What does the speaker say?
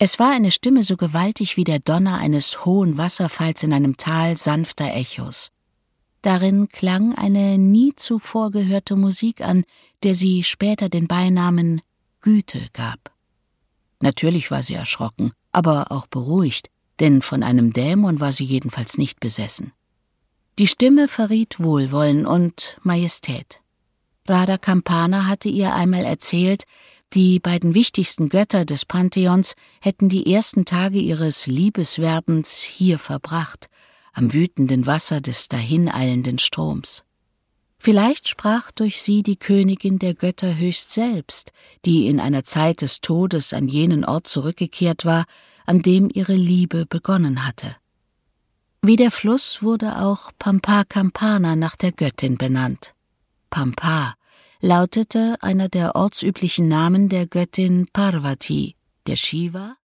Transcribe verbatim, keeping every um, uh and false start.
Es war eine Stimme so gewaltig wie der Donner eines hohen Wasserfalls in einem Tal sanfter Echos. Darin klang eine nie zuvor gehörte Musik an, der sie später den Beinamen Güte gab. Natürlich war sie erschrocken, aber auch beruhigt, denn von einem Dämon war sie jedenfalls nicht besessen. Die Stimme verriet Wohlwollen und Majestät. Radha Campana hatte ihr einmal erzählt, die beiden wichtigsten Götter des Pantheons hätten die ersten Tage ihres Liebeswerbens hier verbracht, am wütenden Wasser des dahineilenden Stroms. Vielleicht sprach durch sie die Königin der Götter höchst selbst, die in einer Zeit des Todes an jenen Ort zurückgekehrt war, an dem ihre Liebe begonnen hatte. Wie der Fluss wurde auch Pampa Campana nach der Göttin benannt. Pampa lautete einer der ortsüblichen Namen der Göttin Parvati, der Shiva